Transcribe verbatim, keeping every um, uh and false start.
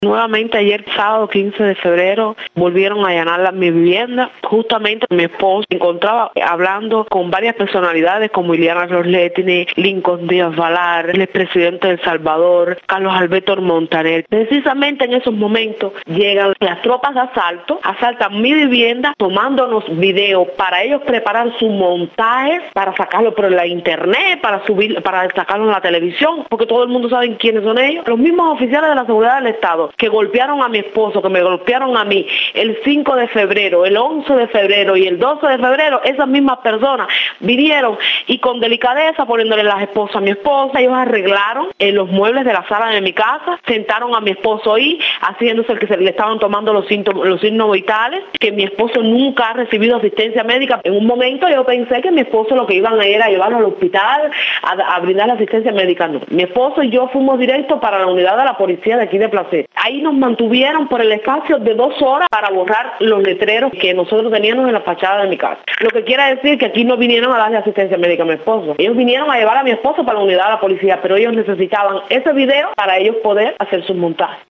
Nuevamente ayer, sábado quince de febrero, volvieron a allanar mi vivienda. Justamente mi esposo se encontraba hablando con varias personalidades como Ileana Ros-Lehtinen, Lincoln Díaz Valar, el expresidente de El Salvador, Carlos Alberto Montaner. Precisamente en esos momentos llegan las tropas de asalto, asaltan mi vivienda tomándonos videos para ellos preparar sus montajes, para sacarlo por la internet, para subir, para sacarlo en la televisión, porque todo el mundo sabe quiénes son ellos. Los mismos oficiales de la seguridad del Estado que golpearon a mi esposo, que me golpearon a mí el cinco de febrero, el once de febrero y el doce de febrero, esas mismas personas vinieron y con delicadeza poniéndole las esposas a mi esposa, ellos arreglaron en los muebles de la sala de mi casa, sentaron a mi esposo ahí, haciéndose el que se le estaban tomando los síntomas, los signos vitales, que mi esposo nunca ha recibido asistencia médica. En un momento yo pensé que mi esposo lo que iban a ir a llevarlo al hospital, a, a brindar la asistencia médica. No, mi esposo y yo fuimos directos para la unidad de la policía de aquí de Placer. Ahí nos mantuvieron por el espacio de dos horas para borrar los letreros que nosotros teníamos en la fachada de mi casa. Lo que quiere decir que aquí no vinieron a darle asistencia médica a mi esposo. Ellos vinieron a llevar a mi esposo para la unidad de la policía, pero ellos necesitaban ese video para ellos poder hacer sus montajes.